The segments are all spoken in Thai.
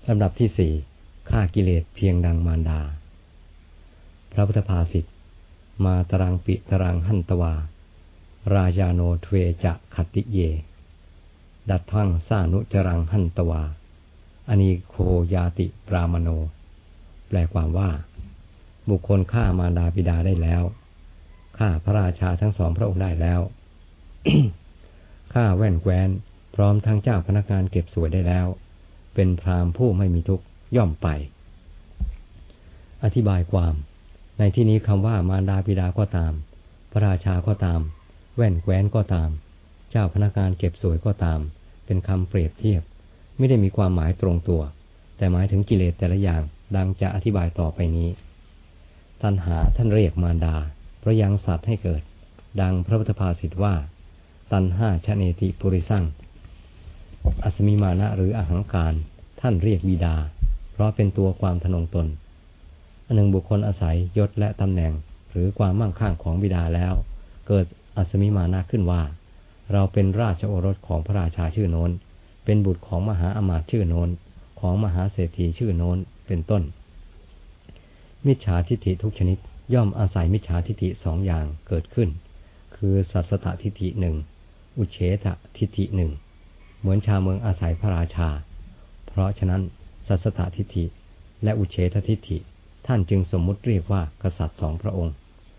ลำดับที่สี่ฆ่ากิเลสเพียงดังมารดาพระพุทธภาษิตมาตรังปิตรังหันตวาราชาโนทเวจะขัตติเยดัตถังสานุจรังหันตวาอนีโคยาติปรามโนแปลความว่าบุคคลฆ่ามารดาบิดาได้แล้วฆ่าพระราชาทั้งสองพระองค์ได้แล้ว ฆ่าแว่นแคว้นพร้อมทั้งเจ้าพนักงานเก็บสวยได้แล้วเป็นพราหมณ์ผู้ไม่มีทุกข์ย่อมไปอธิบายความในที่นี้คำว่ามารดาบิดาก็ตามพระราชาก็ตามแว่นแคว้นก็ตามเจ้าพนักงานเก็บสวยก็ตามเป็นคำเปรียบเทียบไม่ได้มีความหมายตรงตัวแต่หมายถึงกิเลสแต่ละอย่างดังจะอธิบายต่อไปนี้ตัณหาท่านเรียกมารดาเพราะยังสัตว์ให้เกิดดังพระพุทธภาษิตว่าตัณหาชะเนติปุริสั่งอสมิมานะหรืออหังการท่านเรียกบิดาเพราะเป็นตัวความทะนงตนอันหนึ่งบุคคลอาศัยยศและตำแหน่งหรือความมั่งคั่งของบิดาแล้วเกิดอสมิมานะขึ้นว่าเราเป็นราชโอรสของพระราชาชื่อโน้นเป็นบุตรของมหาอมาตย์ชื่อโน้นของมหาเศรษฐีชื่อโน้นเป็นต้นมิจฉาทิฏฐิทุกชนิดย่อมอาศัยมิจฉาทิฏฐิสองอย่างเกิดขึ้นคือสัสสตทิฏฐิหนึ่งอุเฉททิฏฐิหนึ่งเหมือนชาวเมืองอาศัยพระราชาเพราะฉะนั้นสัสสตทิฏฐิและอุเฉททิฏฐิท่านจึงสมมุติเรียกว่ากษัตริย์สองพระองค์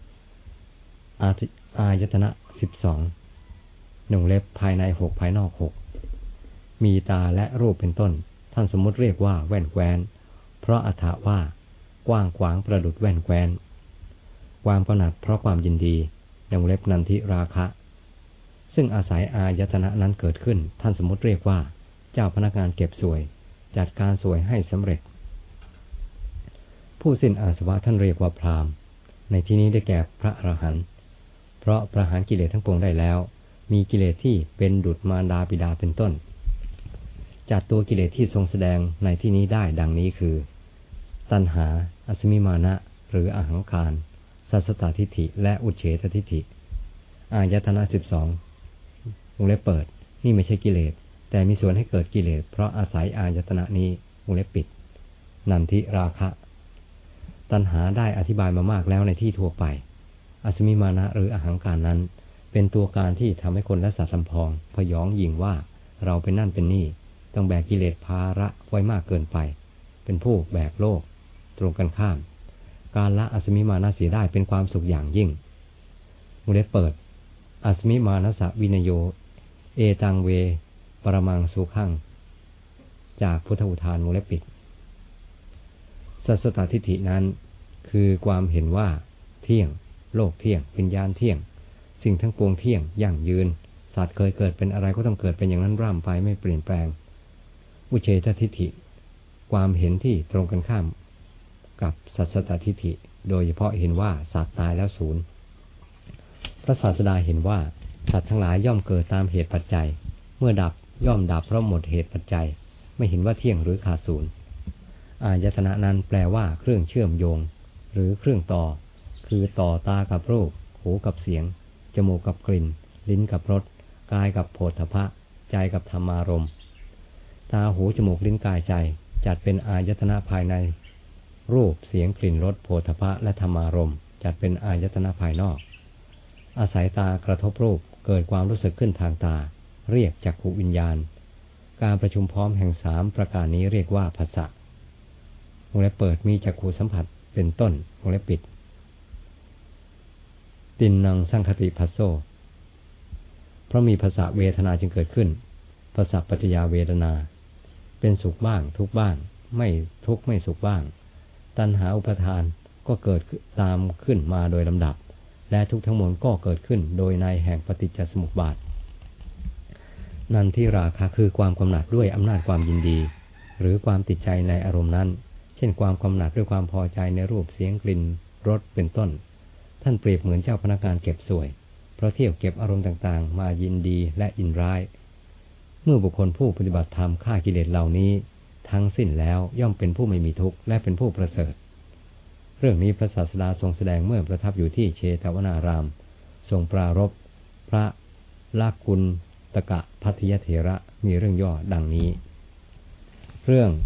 อายตนะ12หนึ่งเล็บภายใน6ภายนอก6มีตาและรูปเป็นต้นท่านสมมุติเรียกว่าแว่นแคว้นเพราะอรรถะว่ากว้างขวางประดุจแว่นแคว้นความกำหนัดเพราะความยินดีหนึ่งเล็บนันทิราคะซึ่งอาศัยอายตนะนั้นเกิดขึ้นท่านสมมุติเรียกว่าเจ้าพนักงานเก็บสวยจัดการสวยให้สำเร็จผู้สิ้นอาสวะท่านเรียกว่าพราหมณ์ในที่นี้ได้แก่พระอรหันต์เพราะประหารกิเลสทั้งปวงได้แล้วมีกิเลสที่เป็นดุจมารดาบิดาเป็นต้นจัดตัวกิเลสที่ทรงแสดงในที่นี้ได้ดังนี้คือตัณหาอสมิมานะหรืออหังการสัสสตทิฏฐิและอุเฉททิฏฐิอายตนะ12วงเล็บเปิดนี่ไม่ใช่กิเลสแต่มีส่วนให้เกิดกิเลสเพราะอาศัยอายตนะนี้วงเล็บปิดนันทิราคะตัณหาได้อธิบายมามากแล้วในที่ทั่วไปอสมิมานะหรืออหังการนั้นเป็นตัวการที่ทำให้คนและสัตว์ลำพองพยองหยิ่งว่าเราเป็นนั่นเป็นนี่ต้องแบกกิเลสภาระไว้มากเกินไปเป็นผู้แบกโลกตรงกันข้ามการละอสมิมานะเสียได้เป็นความสุขอย่างยิ่งวงเล็บเปิดอสมิมานะสะวินโยเอตังเวปรมังสุขังจากพุทธอุทานวงเล็บปิดสัสสตทิฏฐินั้นคือความเห็นว่าเที่ยงโลกเที่ยงวิญญาณเที่ยงสิ่งทั้งปวงเที่ยงยั่งยืนสัตว์เคยเกิดเป็นอะไรก็ต้องเกิดเป็นอย่างนั้นร่ำไปไม่เปลี่ยนแปลงอุเฉททิฏฐิความเห็นที่ตรงกันข้ามกับสัสสตทิฏฐิโดยเฉพาะเห็นว่าสัตว์ตายแล้วสูญพระศาสดาเห็นว่าสัตว์ทั้งหลายย่อมเกิดตามเหตุปัจจัยเมื่อดับย่อมดับเพราะหมดเหตุปัจจัยไม่เห็นว่าเที่ยงหรือขาดสูญอายตนะนั้นแปลว่าเครื่องเชื่อมโยงหรือเครื่องต่อคือต่อตากับรูปหูกับเสียงจมูกกับกลิ่นลิ้นกับรสกายกับโผฏฐัพพะใจกับธรรมารมณ์ตาหูจมูกลิ้นกายใจจัดเป็นอายตนะภายในรูปเสียงกลิ่นรสโผฏฐัพพะและธรรมารมณ์จัดเป็นอายตนะภายนอกอาศัยตากระทบรูปเกิดความรู้สึกขึ้นทางตาเรียกจักขุวิญญาณการประชุมพร้อมแห่ง3ประการนี้เรียกว่าผัสสะวงเล็บเปิดมีจักขุสัมผัสเป็นต้นวงเล็บปิดตินนังสังคติภัสโสเพราะมีภาษาเวทนาจึงเกิดขึ้นภาษาปัจจยาเวทนาเป็นสุขบ้างทุกข์บ้างไม่ทุกข์ไม่สุขบ้างตัณหาอุปาทานก็เกิดตามขึ้นมาโดยลำดับและทุกข์ทั้งมวลก็เกิดขึ้นโดยในแห่งปฏิจจสมุปบาทนันทิราคะคือความกำหนัดด้วยอำนาจความยินดีหรือความติดใจในอารมณ์นั้นเช่นความกำหนัดด้วยความพอใจในรูปเสียงกลิ่นรสเป็นต้นท่านเปรียบเหมือนเจ้าพนักงานเก็บสวยเพราะเที่ยวเก็บอารมณ์ต่างๆมายินดีและยินร้ายเมื่อบุคคลผู้ปฏิบัติธรรมฆ่ากิเลสเหล่านี้ทั้งสิ้นแล้วย่อมเป็นผู้ไม่มีทุกข์และเป็นผู้ประเสริฐเรื่องนี้พระศาสดาทรงแสดงเมื่อประทับอยู่ที่เชตวนารามทรงปรารภพระลากุณตกะภัททิยเถระมีเรื่องย่อดังนี้เรื่อง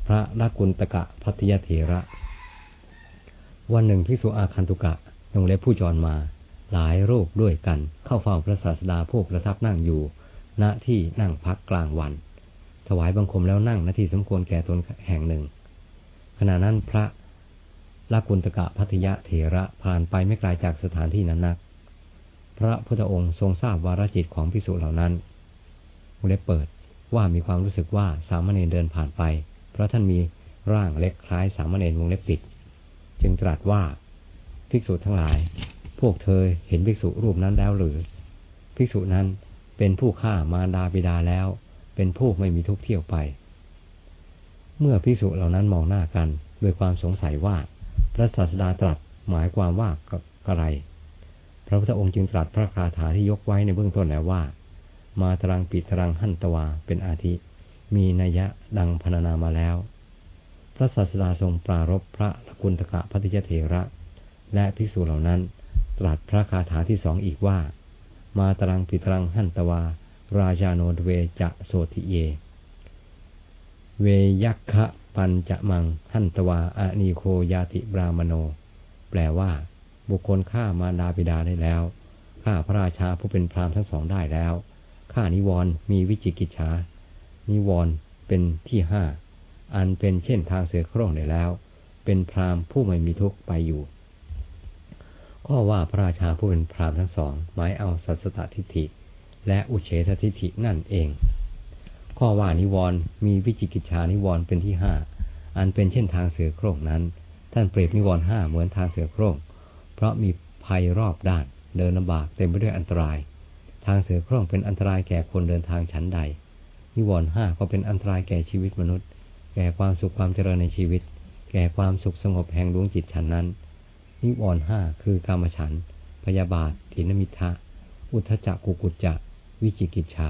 พระรักุลตกะภัตยเถระวันหนึ่งภิกษุอาคันตุกะวงเล็บผู้จรมาหลายรูปด้วยกันเข้าเฝ้าพระศาสดาผู้ประทับนั่งอยู่ณที่นั่งพักกลางวันถวายบังคมแล้วนั่งณที่สมควรแก่ตนแห่งหนึ่งขณะนั้นพระรักุลตกะภัตยเถระผ่านไปไม่ไกลจากสถานที่นั้นนักพระพุทธองค์ทรงทราบวาระจิตของภิกษุเหล่านั้นวงเล็บเปิดว่ามีความรู้สึกว่าสามเณรเดินผ่านไปเพราะท่านมีร่างเล็กคล้ายสามเณรวงเล็บปิดจึงตรัสว่าภิกษุทั้งหลายพวกเธอเห็นภิกษุรูปนั้นแล้วหรือภิกษุนั้นเป็นผู้ฆ่ามารดาบิดาแล้วเป็นผู้ไม่มีทุกข์เที่ยวไปเมื่อภิกษุเหล่านั้นมองหน้ากันด้วยความสงสัยว่าพระศาสดาตรัสหมายความว่าอะไรพระพุทธองค์จึงตรัสพระคาถาที่ยกไว้ในเบื้องต้นแล้วว่ามาตรังปิตรังหันตวาเป็นอาทิมีนัยยะดังพรรณนามาแล้วพระศาสดาทรงปรารภพระรักุลตกะภัตยเถระและภิกษุเหล่านั้นตรัสพระคาถาที่สองอีกว่ามาตรังปิตรังหันตวาราชาโนเวจะโสติเยเวยัคคะปัญจะมังหันตวาอานีโคยาติบรามโนแปลว่าบุคคลฆ่ามารดาบิดาได้แล้วฆ่าพระราชาผู้เป็นพราหมณ์ทั้งสองได้แล้วฆ่านิวรณ์มีวิจิกิจฉานิวรณ์เป็นที่ห้าอันเป็นเช่นทางเสือโคร่งได้แล้วเป็นพราหมณ์ผู้ไม่มีทุกข์ไปอยู่ข้อว่าพระราชาผู้เป็นพราหมณ์ทั้งสองหมายเอาสัสสตทิฏฐิและอุเฉททิฏฐินั่นเองข้อว่านิวรณ์มีวิจิกิจฉานิวรณ์เป็นที่ห้าอันเป็นเช่นทางเสือโคร่งนั้นท่านเปรียบนิวรณ์ห้าเหมือนทางเสือโคร่งเพราะมีภัยรอบด้านเดินลำบากเต็มไปด้วยอันตรายทางเสือโคร่งเป็นอันตรายแก่คนเดินทางชั้นใดนิวรณ์ห้าก็เป็นอันตรายแก่ชีวิตมนุษย์แก่ความสุขความเจริญในชีวิตแก่ความสุขสงบแห่งดวงจิตฉันนั้นนิวรณ์ห้าคือกามฉันท์พยาบาทถีนมิทธะอุทธัจจะกุกุจจะวิจิกิจฉา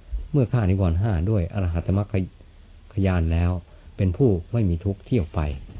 เมื่อฆ่านิวรณ์ห้าด้วยอรหัตมรรคญาณแล้วเป็นผู้ไม่มีทุกข์เที่ยวไป